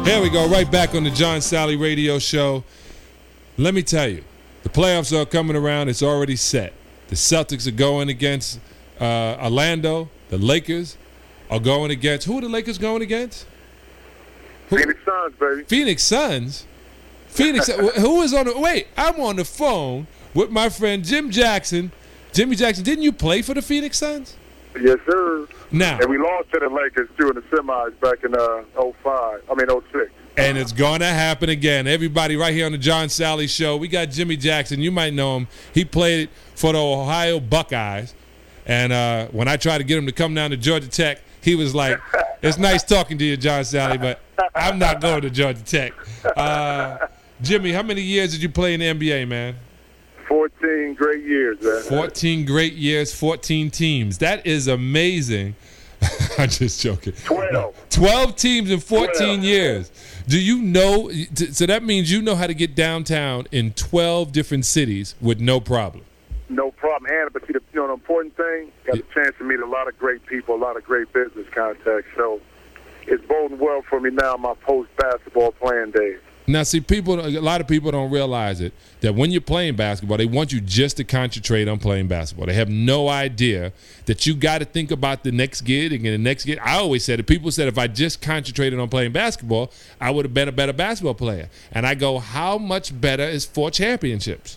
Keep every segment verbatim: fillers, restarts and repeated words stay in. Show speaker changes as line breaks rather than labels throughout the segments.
Here we go, right back on the John Sally Radio Show. Let me tell you, the playoffs are coming around. It's already set. The Celtics are going against uh, Orlando. The Lakers are going against – who are the Lakers going against? Who?
Phoenix Suns, baby.
Phoenix Suns? Phoenix – who is on the – wait, I'm on the phone with my friend Jim Jackson. Jimmy Jackson, didn't you play for the Phoenix Suns?
Yes, sir.
Now,
and we lost to the Lakers, too, in the semis back in uh, oh five. I mean, oh six.
And it's going to happen again. Everybody right here on the John Sally Show. We got Jimmy Jackson. You might know him. He played for the Ohio Buckeyes. And uh, when I tried to get him to come down to Georgia Tech, he was like, it's nice talking to you, John Sally, but I'm not going to Georgia Tech. Uh, Jimmy, how many years did you play in the N B A, man?
fourteen great years, man.
fourteen great years, fourteen teams. That is amazing. I'm just joking.
twelve.
twelve teams in fourteen
twelve.
years. Do you know? So that means you know how to get downtown in twelve different cities with no problem.
No problem. And, but see, the, you know, the important thing, got the chance to meet a lot of great people, a lot of great business contacts. So it's boding well for me now in my post-basketball playing days.
Now, see, people, a lot of people don't realize it, that when you're playing basketball, they want you just to concentrate on playing basketball. They have no idea that you got to think about the next gig and the next gig. I always said it. People said if I just concentrated on playing basketball, I would have been a better basketball player. And I go, how much better is four championships?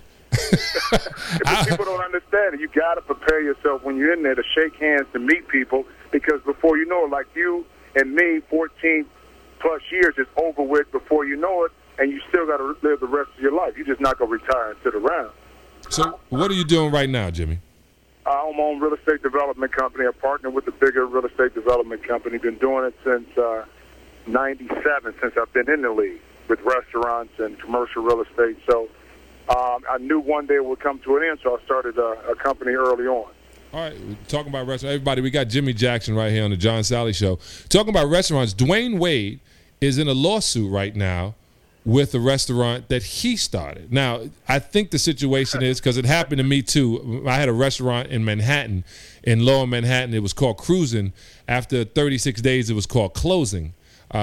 But people don't understand it. You got to prepare yourself when you're in there to shake hands, to meet people, because before you know it, like you and me, fourteen plus years is over with before you know it, and you still got to live the rest of your life. You're just not going to retire and sit around.
So what are you doing right now, Jimmy?
I own my own real estate development company. I partner with a bigger real estate development company. Been doing it since uh, ninety-seven, since I've been in the league with restaurants and commercial real estate. So um, I knew one day it would come to an end, so I started a, a company early on.
All right, we're talking about restaurants. Everybody, we got Jimmy Jackson right here on the John Sally Show. Talking about restaurants, Dwayne Wade is in a lawsuit right now with a restaurant that he started. Now, I think the situation is, because it happened to me too, I had a restaurant in Manhattan, in lower Manhattan. It was called Cruising. After thirty-six days, it was called Closing.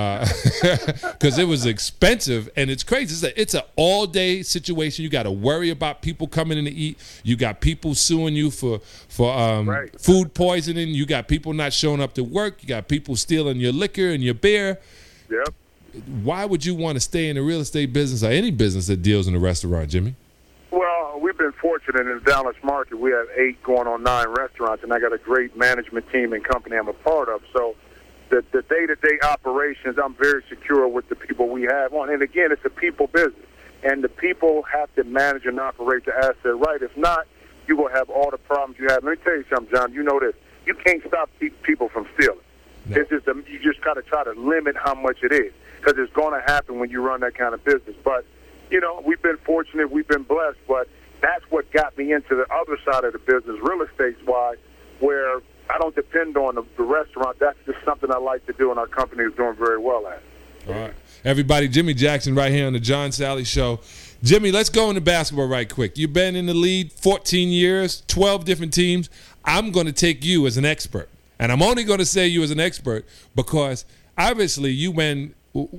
Because uh, it was expensive, and it's crazy. It's, a, it's an all-day situation. You got to worry about people coming in to eat. You got people suing you for for um,
right.
food poisoning. You got people not showing up to work. You got people stealing your liquor and your beer.
Yep.
Why would you want to stay in the real estate business or any business that deals in a restaurant, Jimmy?
Well, we've been fortunate in the Dallas market. We have eight going on nine restaurants, and I got a great management team and company I'm a part of. So the, the day-to-day operations, I'm very secure with the people we have on. And, again, it's a people business, and the people have to manage and operate the asset right. If not, you will have all the problems you have. Let me tell you something, John. You know this. You can't stop people from stealing. No. It's just a, you just got to try to limit how much it is, because it's going to happen when you run that kind of business. But, you know, we've been fortunate, we've been blessed, but that's what got me into the other side of the business, real estate-wise, where I don't depend on the, the restaurant. That's just something I like to do, and our company is doing very well at.
All right. Everybody, Jimmy Jackson right here on the John Sally Show. Jimmy, let's go into basketball right quick. You've been in the league fourteen years, twelve different teams. I'm going to take you as an expert. And I'm only going to say you as an expert because obviously you went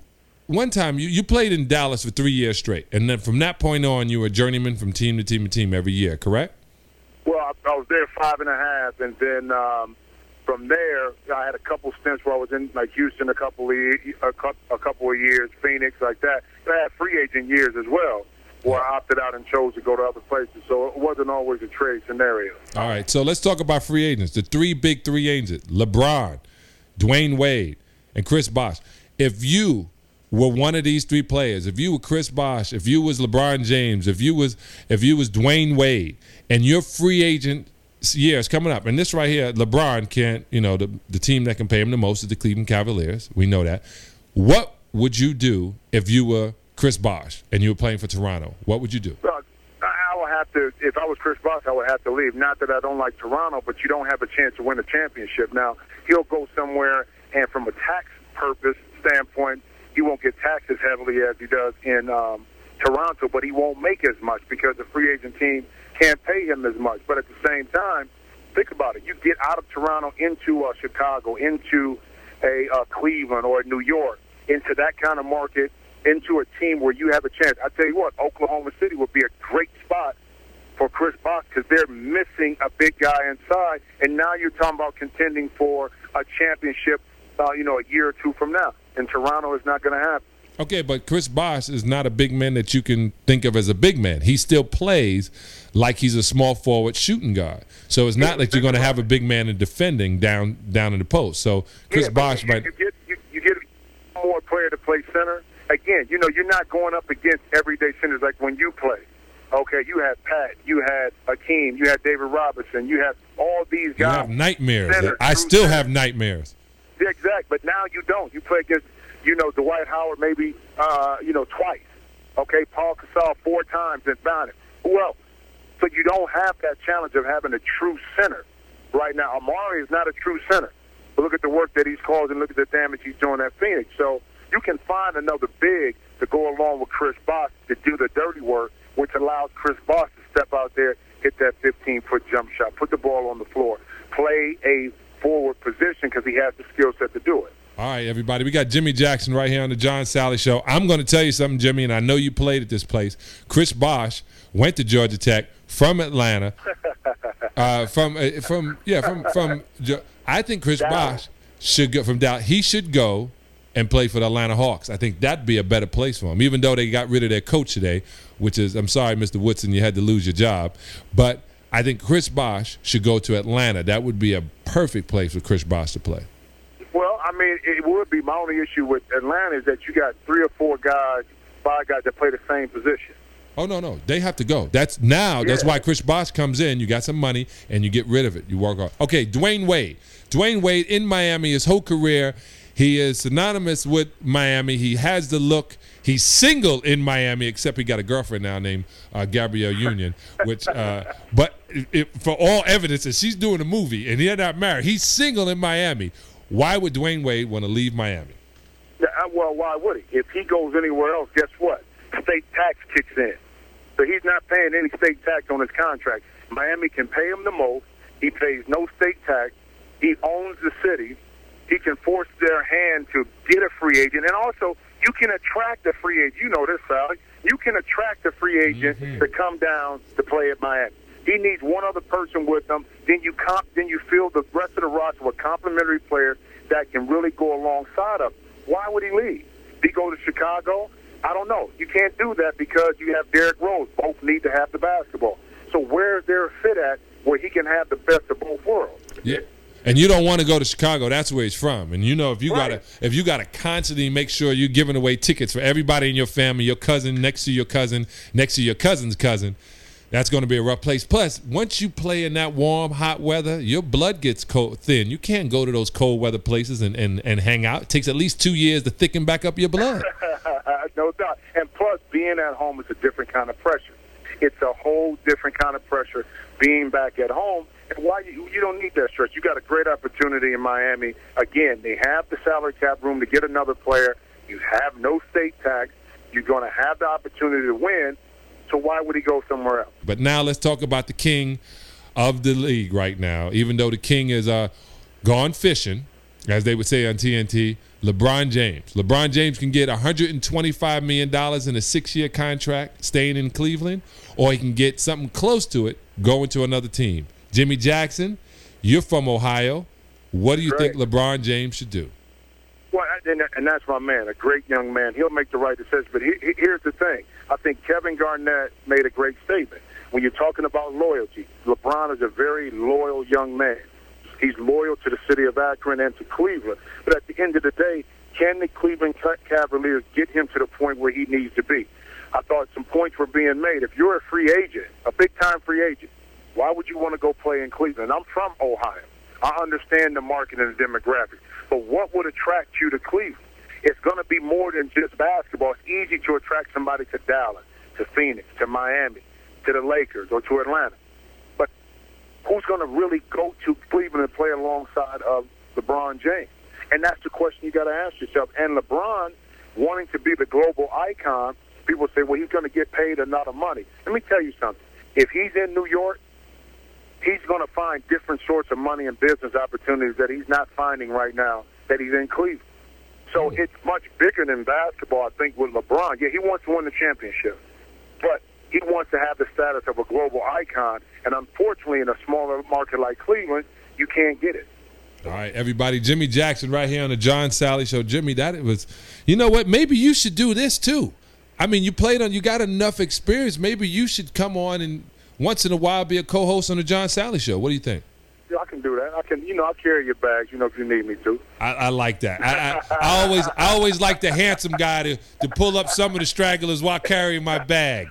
one time you, you played in Dallas for three years straight. And then from that point on, you were a journeyman from team to team to team every year, correct?
Well, I, I was there five and a half. And then um, from there, I had a couple stints where I was in like Houston a couple of, a, a couple of years, Phoenix, like that. I had free agent years as well, where I opted out and chose to go to other places. So it wasn't always a trade scenario.
All right, so let's talk about free agents. The three big three agents, LeBron, Dwayne Wade, and Chris Bosh. If you were one of these three players, if you were Chris Bosh, if you was LeBron James, if you was if you was Dwayne Wade, and your free agent year is coming up, and this right here, LeBron can't, you know, the, the team that can pay him the most is the Cleveland Cavaliers. We know that. What would you do if you were Chris Bosh and you were playing for Toronto? What would you do?
Well, I would have to, if I was Chris Bosh, I would have to leave. Not that I don't like Toronto, but you don't have a chance to win a championship. Now, he'll go somewhere, and from a tax purpose standpoint, he won't get taxed as heavily as he does in um, Toronto, but he won't make as much because the free agent team can't pay him as much. But at the same time, think about it. You get out of Toronto into uh, Chicago, into a uh, Cleveland or New York, into that kind of market, into a team where you have a chance. I tell you what, Oklahoma City would be a great spot for Chris Bosh because they're missing a big guy inside, and now you're talking about contending for a championship, uh, you know, a year or two from now. And Toronto is not going to happen.
Okay, but Chris Bosh is not a big man that you can think of as a big man. He still plays like he's a small forward shooting guard. So it's not like you're going to have a big man in defending down down in the post. So Chris
yeah,
Bosh
you,
might.
You get, you, you get more player to play center. Again, you know, you're not going up against everyday centers like when you play. Okay, you had Pat, you had Hakeem, you had David Robinson, you had all these guys.
You have nightmares.
Center,
I still
center.
have nightmares.
Yeah, exactly, but now you don't. You play against, you know, Dwight Howard maybe, uh, you know, twice. Okay, Paul Gasol four times and found it. Who else? So you don't have that challenge of having a true center right now. Amari is not a true center. But look at the work that he's causing. Look at the damage he's doing at Phoenix. So you can find another big to go along with Chris Bosh to do the dirty work, which allows Chris Bosh to step out there, hit that fifteen-foot jump shot, put the ball on the floor, play a forward position because he has the skill set to do it.
All right, everybody. We got Jimmy Jackson right here on the John Sally Show. I'm going to tell you something, Jimmy, and I know you played at this place. Chris Bosh went to Georgia Tech from Atlanta. uh, from uh, from yeah from from. I think Chris Bosh should go from Dallas. He should go and play for the Atlanta Hawks. I think that'd be a better place for him, even though they got rid of their coach today, which is, I'm sorry, Mister Woodson, you had to lose your job. But I think Chris Bosh should go to Atlanta. That would be a perfect place for Chris Bosh to play.
Well, I mean, it would be. My only issue with Atlanta is that you got three or four guys, five guys that play the same position.
Oh, no, no. They have to go. That's now. Yeah. That's why Chris Bosh comes in. You got some money, and you get rid of it. You work hard. Okay, Dwayne Wade. Dwayne Wade in Miami, his whole career, he is synonymous with Miami. He has the look. He's single in Miami, except he got a girlfriend now named uh, Gabrielle Union. Which, uh, but it, it, for all evidence that she's doing a movie and they're not married, he's single in Miami. Why would Dwayne Wade want to leave Miami?
Yeah, well, why would he? If he goes anywhere else, guess what? State tax kicks in. So he's not paying any state tax on his contract. Miami can pay him the most. He pays no state tax. He owns the city. He can force their hand to get a free agent. And also, you can attract a free agent. You know this, Sally. You can attract a free agent mm-hmm. to come down to play at Miami. He needs one other person with him. Then you comp, then you fill the rest of the roster with complimentary players that can really go alongside him. Why would he leave? Did he go to Chicago? I don't know. You can't do that because you have Derrick Rose. Both need to have the basketball. So where is there a fit at where he can have the best of both worlds?
Yeah. And you don't want to go to Chicago. That's where he's from. And you know, if you
right.
gotta if you gotta constantly make sure you're giving away tickets for everybody in your family, your cousin next to your cousin, next to your cousin's cousin, that's going to be a rough place. Plus, once you play in that warm, hot weather, your blood gets cold, thin. You can't go to those cold weather places and, and, and hang out. It takes at least two years to thicken back up your blood.
No doubt. And plus, being at home is a different kind of pressure. It's a whole different kind of pressure being back at home. And why you, you don't need that stress. You got a great opportunity in Miami. Again, they have the salary cap room to get another player. You have no state tax. You're going to have the opportunity to win. So why would he go somewhere else?
But now let's talk about the king of the league right now. Even though the king is uh, gone fishing, as they would say on T N T, LeBron James. LeBron James can get one hundred twenty-five million dollars in a six-year contract staying in Cleveland, or he can get something close to it going to another team. Jimmy Jackson, you're from Ohio. What do you
Great.
think LeBron James should do?
Well, and that's my man, a great young man. He'll make the right decision. But here's the thing. I think Kevin Garnett made a great statement. When you're talking about loyalty, LeBron is a very loyal young man. He's loyal to the city of Akron and to Cleveland. But at the end of the day, can the Cleveland Cavaliers get him to the point where he needs to be? I thought some points were being made. If you're a free agent, a big-time free agent, why would you want to go play in Cleveland? I'm from Ohio. I understand the market and the demographics. But what would attract you to Cleveland? It's going to be more than just basketball. It's easy to attract somebody to Dallas, to Phoenix, to Miami, to the Lakers, or to Atlanta. But who's going to really go to Cleveland and play alongside of LeBron James? And that's the question you got to ask yourself. And LeBron, wanting to be the global icon, people say, well, he's going to get paid a lot of money. Let me tell you something. If he's in New York, he's going to find different sorts of money and business opportunities that he's not finding right now that he's in Cleveland. So it's much bigger than basketball, I think, with LeBron. Yeah, he wants to win the championship, but he wants to have the status of a global icon. And unfortunately, in a smaller market like Cleveland, you can't get it.
All right, everybody. Jimmy Jackson right here on the John Sally Show. Jimmy, that it was, you know what? Maybe you should do this too. I mean, you played on, you got enough experience. Maybe you should come on and once in a while be a co-host on the John Sally Show. What do you think?
Yeah, I can do that. I can, you know, I'll carry your bags, you know, if you need me to.
I, I like that. I, I, I always, I always like the handsome guy to, to pull up some of the stragglers while carrying my bag.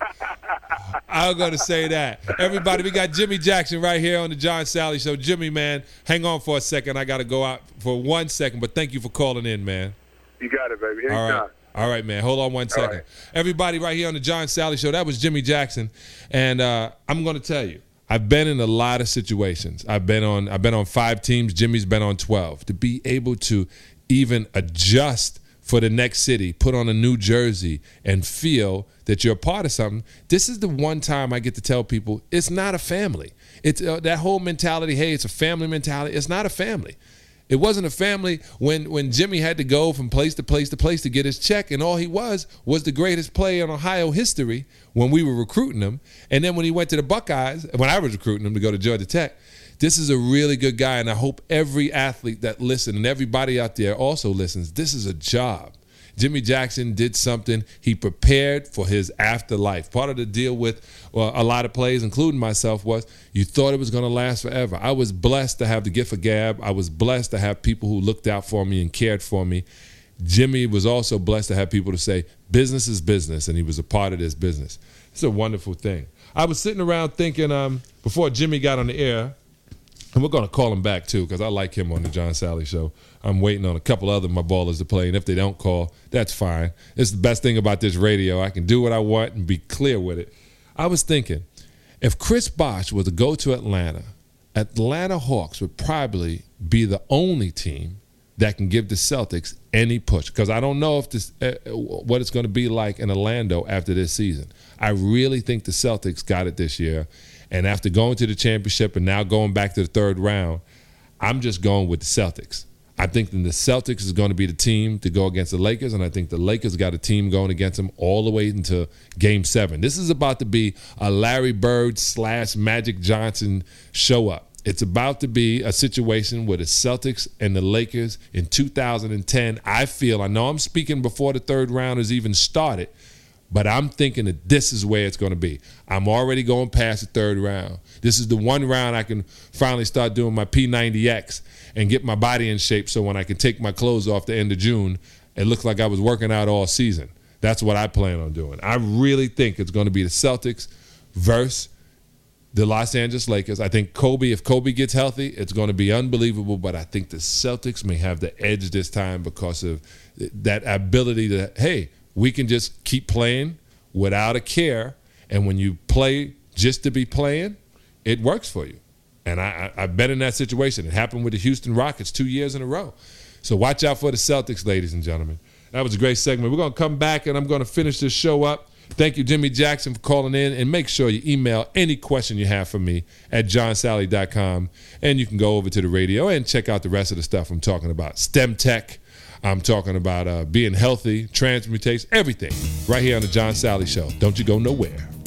I'm going to say that. Everybody, we got Jimmy Jackson right here on the John Sally Show. Jimmy, man, hang on for a second. I got to go out for one second, but thank you for calling in, man.
You got it, baby. Anytime.
All right. All right, man. Hold on one second. Right. Everybody right here on the John Sally Show, that was Jimmy Jackson. And uh, I'm going to tell you, I've been in a lot of situations. I've been on I've been on five teams. Jimmy's been on twelve. To be able to even adjust for the next city, put on a new jersey, and feel that you're a part of something, this is the one time I get to tell people it's not a family. It's uh, that whole mentality, hey, it's a family mentality. It's not a family. It wasn't a family when, when Jimmy had to go from place to place to place to get his check, and all he was was the greatest player in Ohio history when we were recruiting him. And then when he went to the Buckeyes, when I was recruiting him to go to Georgia Tech, this is a really good guy, and I hope every athlete that listens and everybody out there also listens, this is a job. Jimmy Jackson did something. He prepared for his afterlife. Part of the deal with uh, a lot of players, including myself, was you thought it was going to last forever. I was blessed to have the gift of gab. I was blessed to have people who looked out for me and cared for me. Jimmy was also blessed to have people to say, business is business, and he was a part of this business. It's a wonderful thing. I was sitting around thinking um, before Jimmy got on the air, and we're going to call him back, too, because I like him on the John Sally Show. I'm waiting on a couple other my ballers to play, and if they don't call, that's fine. It's the best thing about this radio. I can do what I want and be clear with it. I was thinking, if Chris Bosh were to go to Atlanta, Atlanta Hawks would probably be the only team that can give the Celtics any push, because I don't know if this uh, what it's going to be like in Orlando after this season. I really think the Celtics got it this year. And after going to the championship and now going back to the third round, I'm just going with the Celtics. I think that the Celtics is going to be the team to go against the Lakers, and I think the Lakers got a team going against them all the way into Game seven. This is about to be a Larry Bird slash Magic Johnson show-up. It's about to be a situation where the Celtics and the Lakers in two thousand ten, I feel, I know I'm speaking before the third round has even started, but I'm thinking that this is where it's going to be. I'm already going past the third round. This is the one round I can finally start doing my P ninety X and get my body in shape so when I can take my clothes off the end of June, it looks like I was working out all season. That's what I plan on doing. I really think it's going to be the Celtics versus the Los Angeles Lakers. I think Kobe, if Kobe gets healthy, it's going to be unbelievable, but I think the Celtics may have the edge this time because of that ability to, hey, we can just keep playing without a care, and when you play just to be playing, it works for you. And I, I, I've been in that situation. It happened with the Houston Rockets two years in a row. So watch out for the Celtics, ladies and gentlemen. That was a great segment. We're going to come back, and I'm going to finish this show up. Thank you, Jimmy Jackson, for calling in, and make sure you email any question you have for me at john sally dot com, and you can go over to the radio and check out the rest of the stuff I'm talking about. STEM tech. I'm talking about uh, being healthy, transmutation, everything right here on the John Sally Show. Don't you go nowhere.